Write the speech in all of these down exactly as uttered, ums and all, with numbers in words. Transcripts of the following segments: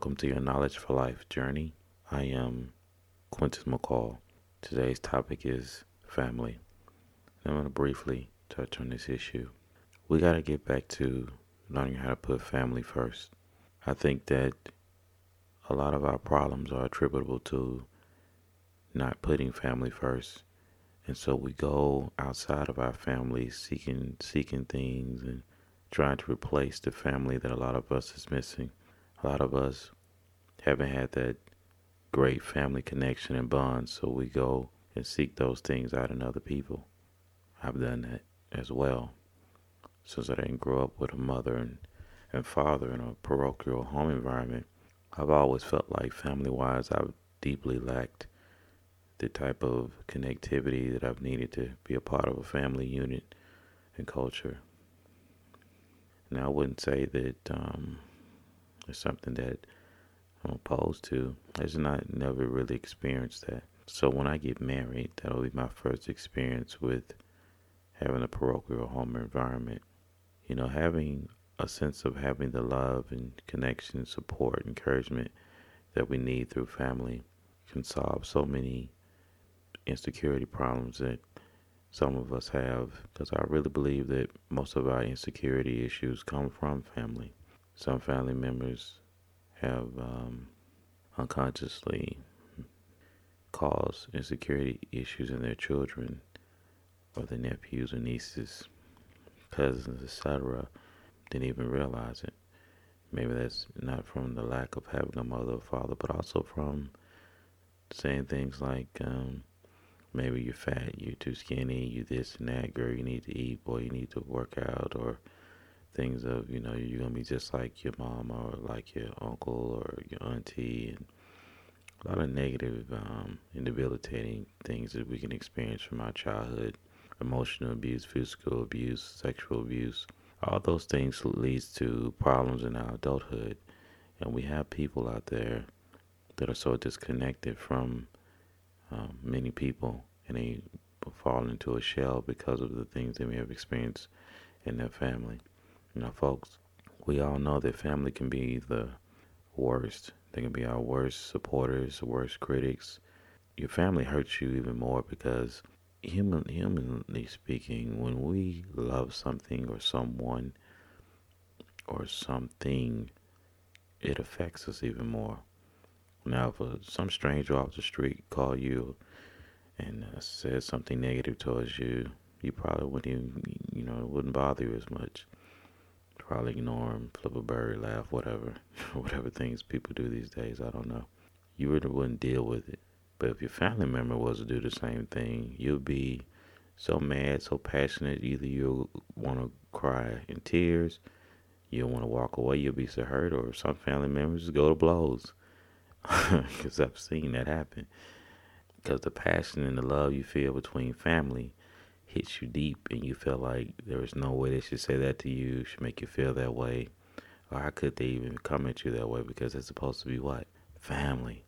Welcome to your Knowledge for Life journey. I am Quentin McCall. Today's topic is family. I'm going to briefly touch on this issue. We got to get back to learning how to put family first. I think that a lot of our problems are attributable to not putting family first. And so we go outside of our family seeking seeking things and trying to replace the family that a lot of us is missing. A lot of us haven't had that great family connection and bond, so we go and seek those things out in other people. I've done that as well. Since I didn't grow up with a mother and, and father in a parochial home environment, I've always felt like family-wise I've deeply lacked the type of connectivity that I've needed to be a part of a family unit and culture. Now, I wouldn't say that um, it's something that I'm opposed to. I just not never really experienced that. So when I get married, that'll be my first experience with having a parochial home environment. You know, having a sense of having the love and connection, support, encouragement that we need through family can solve so many insecurity problems that some of us have, because I really believe that most of our insecurity issues come from family. Some family members have um, unconsciously caused insecurity issues in their children or their nephews or nieces, cousins, et cetera, didn't even realize it. Maybe that's not from the lack of having a mother or father, but also from saying things like, um, maybe you're fat, you're too skinny, you this and that, girl, you need to eat, boy, you need to work out, or things of, you know, you're going to be just like your mom or like your uncle or your auntie, and a lot of negative um, and debilitating things that we can experience from our childhood. Emotional abuse, physical abuse, sexual abuse. All those things leads to problems in our adulthood. And we have people out there that are so disconnected from um, many people, and they fall into a shell because of the things they may have experienced in their family. You know, folks, we all know that family can be the worst. They can be our worst supporters, worst critics. Your family hurts you even more because human, humanly speaking, when we love something or someone or something, it affects us even more. Now, if uh, some stranger off the street call you and uh, says something negative towards you, you probably wouldn't even, you know, it wouldn't bother you as much. Probably ignore them, flip a bird, laugh, whatever, whatever things people do these days. I don't know. You really wouldn't deal with it. But if your family member was to do the same thing, you'll be so mad, so passionate. Either you'll want to cry in tears, you'll want to walk away, you'll be so hurt, or some family members just go to blows. Because I've seen that happen. Because the passion and the love you feel between family hits you deep, and you feel like there is no way they should say that to you, should make you feel that way. Or how could they even come at you that way? Because it's supposed to be what? Family.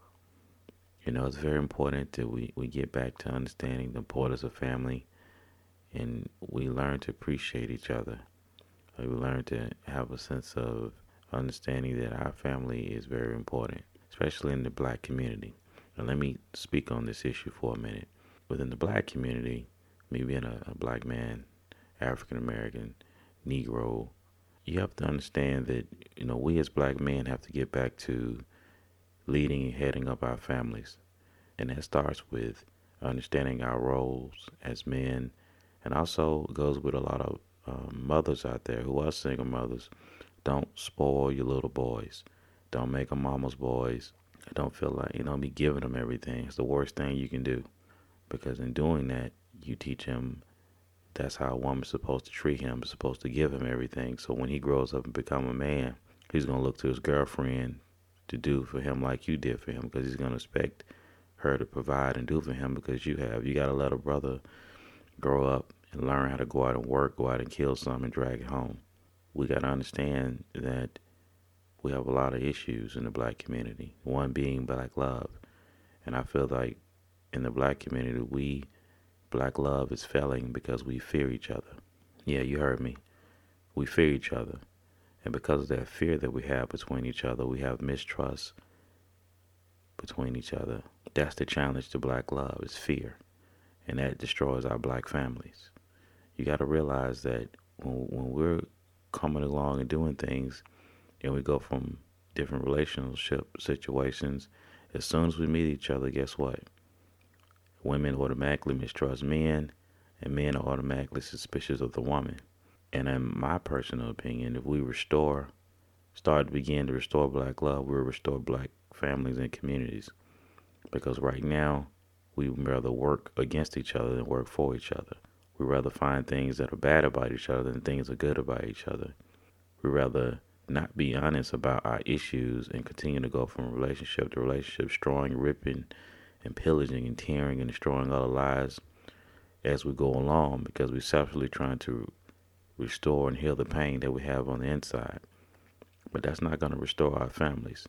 You know, it's very important that we, we get back to understanding the importance of family, and we learn to appreciate each other. We learn to have a sense of understanding that our family is very important, especially in the black community. Now, let me speak on this issue for a minute. Within the black community, me being a, a black man, African American, Negro, you have to understand that, you know, we as black men have to get back to leading and heading up our families. And that starts with understanding our roles as men, and also goes with a lot of um, mothers out there who are single mothers. Don't spoil your little boys. Don't make them mama's boys. Don't feel like, you know, be giving them everything. It's the worst thing you can do, because in doing that, you teach him that's how a woman's supposed to treat him, is supposed to give him everything. So when he grows up and become a man, he's going to look to his girlfriend to do for him like you did for him, because he's going to expect her to provide and do for him because you have. You got to let a brother grow up and learn how to go out and work, go out and kill something and drag it home. We got to understand that we have a lot of issues in the black community, one being black love. And I feel like in the black community, we, black love is failing because we fear each other. Yeah, you heard me. We fear each other. And because of that fear that we have between each other, we have mistrust between each other. That's the challenge to black love, is fear. And that destroys our black families. You got to realize that when, when we're coming along and doing things, and we go from different relationship situations, as soon as we meet each other, guess what? Women automatically mistrust men, and men are automatically suspicious of the woman. And in my personal opinion, if we restore, start to begin to restore black love, we'll restore black families and communities. Because right now, we rather work against each other than work for each other. We rather find things that are bad about each other than things that are good about each other. We rather not be honest about our issues and continue to go from relationship to relationship, destroying, ripping, and pillaging and tearing and destroying other lives as we go along, because we're selfishly trying to restore and heal the pain that we have on the inside. But that's not going to restore our families.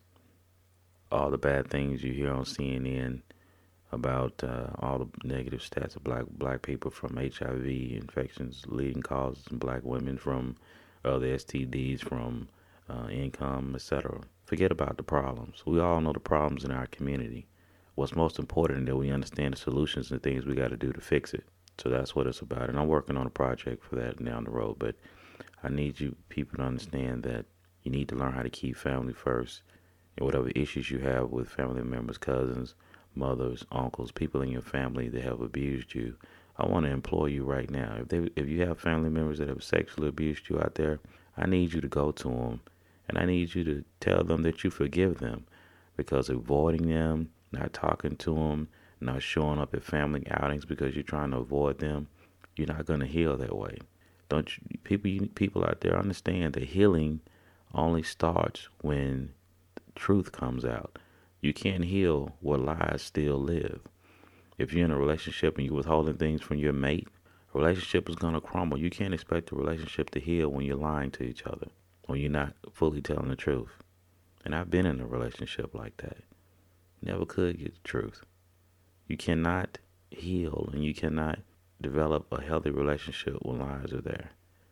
All the bad things you hear on C N N about uh, all the negative stats of black black people, from H I V infections, leading causes in black women, from other S T Ds, from uh, income, et cetera. Forget about the problems. We all know the problems in our community. What's most important is that we understand the solutions and things we got to do to fix it. So that's what it's about. And I'm working on a project for that down the road. But I need you people to understand that you need to learn how to keep family first. And whatever issues you have with family members, cousins, mothers, uncles, people in your family that have abused you, I want to implore you right now. If they, if you have family members that have sexually abused you out there, I need you to go to them. And I need you to tell them that you forgive them. Because avoiding them, not talking to them, not showing up at family outings because you're trying to avoid them, you're not going to heal that way. Don't you, people, you, people out there understand that healing only starts when truth comes out. You can't heal where lies still live. If you're in a relationship and you're withholding things from your mate, a relationship is going to crumble. You can't expect a relationship to heal when you're lying to each other, when you're not fully telling the truth. And I've been in a relationship like that. Never could get the truth. You cannot heal and you cannot develop a healthy relationship when lies are there.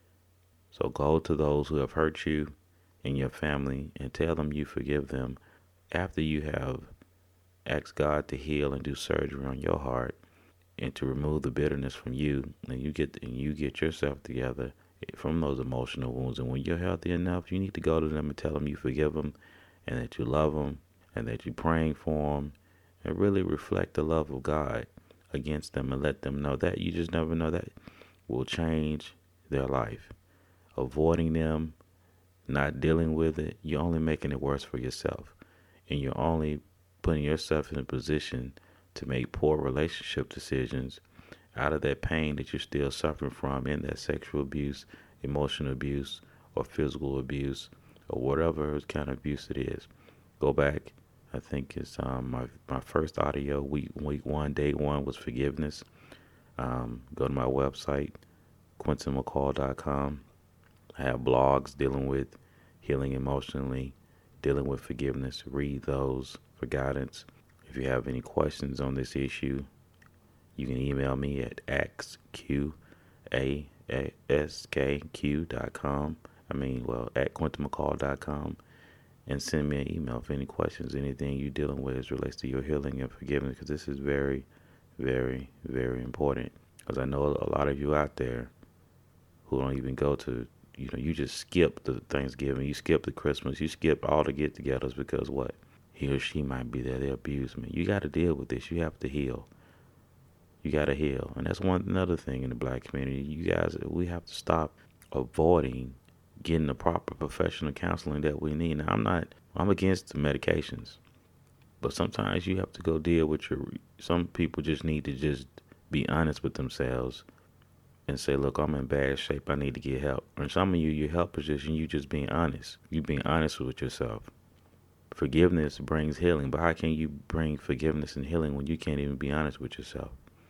So go to those who have hurt you and your family and tell them you forgive them after you have asked God to heal and do surgery on your heart and to remove the bitterness from you, and you get and you get yourself together from those emotional wounds. And when you're healthy enough, you need to go to them and tell them you forgive them and that you love them and that you're praying for them, and really reflect the love of God against them and let them know that. You just never know, that will change their life. Avoiding them, not dealing with it, you're only making it worse for yourself. And you're only putting yourself in a position to make poor relationship decisions out of that pain that you're still suffering from in that sexual abuse, emotional abuse, or physical abuse, or whatever kind of abuse it is. Go back. I think it's um, my my first audio, week week one, day one, was forgiveness. Um, go to my website, quentin mccall dot com. I have blogs dealing with healing emotionally, dealing with forgiveness. Read those for guidance. If you have any questions on this issue, you can email me at axq, A S K Q dot com. I mean, well, at quentin mccall dot com. And send me an email for any questions, anything you're dealing with as relates to your healing and forgiveness, because this is very, very, very important. Because I know a lot of you out there who don't even go to, you know, you just skip the Thanksgiving, you skip the Christmas, you skip all the get-togethers because what? He or she might be there, they abuse me. You got to deal with this. You have to heal. You got to heal. And that's one another thing in the black community. You guys, we have to stop avoiding getting the proper professional counseling that we need. Now, I'm not, I'm against the medications, but sometimes you have to go deal with your, some people just need to just be honest with themselves and say, look, I'm in bad shape, I need to get help. And some of you, your help is just you just being honest. You being honest with yourself. Forgiveness brings healing, but how can you bring forgiveness and healing when you can't even be honest with yourself?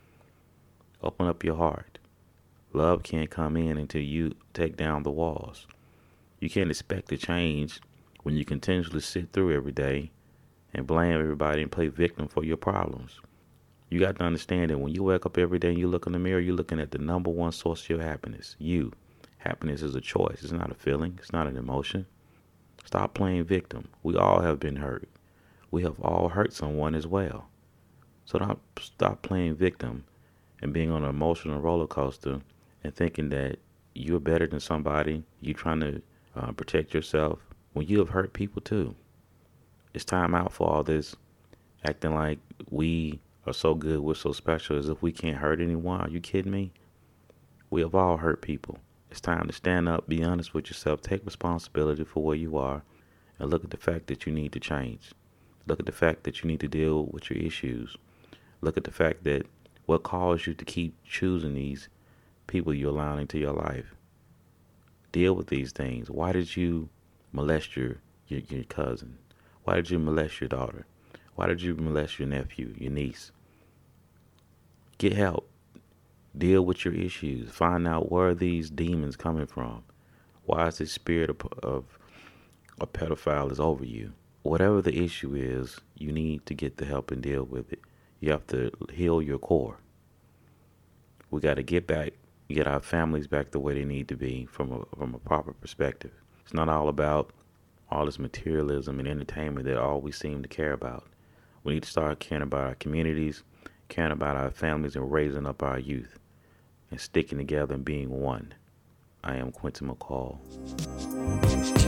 Open up your heart. Love can't come in until you take down the walls. You can't expect to change when you continuously sit through every day and blame everybody and play victim for your problems. You got to understand that when you wake up every day and you look in the mirror, you're looking at the number one source of your happiness, you. Happiness is a choice. It's not a feeling. It's not an emotion. Stop playing victim. We all have been hurt. We have all hurt someone as well. So don't stop playing victim and being on an emotional roller coaster and thinking that you're better than somebody. You trying to uh, protect yourself when you have hurt people too. It's time out for all this acting like we are so good, we're so special, as if we can't hurt anyone. Are you kidding me? We have all hurt people. It's time to stand up, be honest with yourself, take responsibility for where you are, and look at the fact that you need to change. Look at the fact that you need to deal with your issues. Look at the fact that what caused you to keep choosing these people you're allowing into your life. Deal with these things. Why did you molest your, your, your cousin? Why did you molest your daughter? Why did you molest your nephew, your niece? Get help. Deal with your issues. Find out where are these demons coming from. Why is this spirit of, of a pedophile is over you? Whatever the issue is, you need to get the help and deal with it. You have to heal your core. We got to get back, get our families back the way they need to be from a, from a proper perspective. It's not all about all this materialism and entertainment that all we seem to care about. We need to start caring about our communities, caring about our families, and raising up our youth and sticking together and being one. I am Quentin McCall.